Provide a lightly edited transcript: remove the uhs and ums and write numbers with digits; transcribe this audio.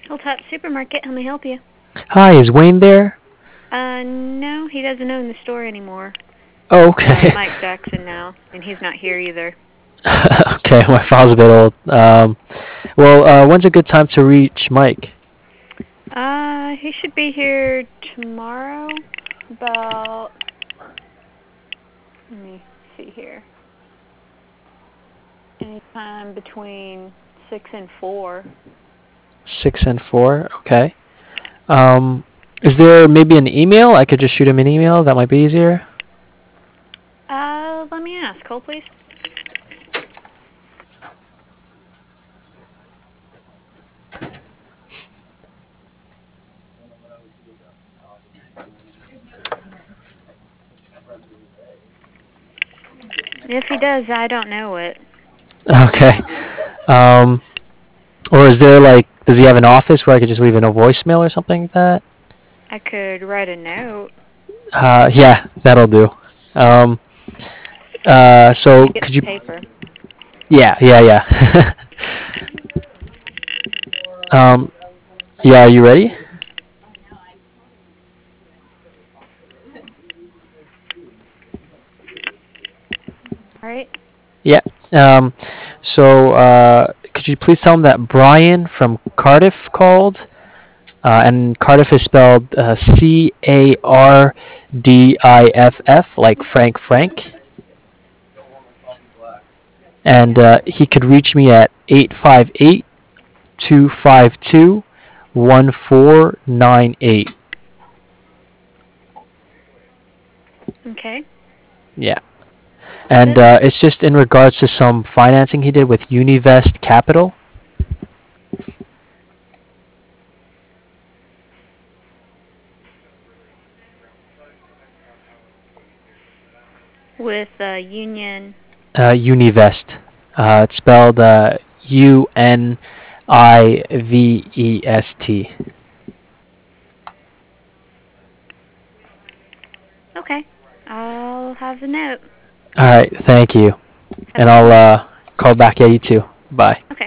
Hilltop Supermarket, how may I help you? Hi, is Wayne there? No, he doesn't own the store anymore. Oh, It's okay. Mike Jackson now, and he's not here either. Okay, my file's a bit old. When's a good time to reach Mike? He should be here tomorrow about, let me see here, anytime between 6 and 4. 6 and 4. Okay. Um, is there maybe an email? I could just shoot him an email. That might be easier. Let me ask. Hold, please. If he does, I don't know it. Okay. Um, or is there like, does he have an office where I could just leave in a voicemail or something like that? I could write a note. Yeah, that'll do. Um, Let so me get could some you? paper. Yeah, yeah, yeah. um, yeah, are you ready? All right. Yeah. Um, could you please tell him that Brian from Cardiff called? And Cardiff is spelled Cardiff, like Frank. And he could reach me at 858-252-1498. Okay. Yeah. Got And it. it's just in regards to some financing he did with Univest Capital. With Union. Univest. It's spelled Univest. Okay. I'll have the note. All right, thank you. Have a And good I'll one. call back at you too. Bye. Okay.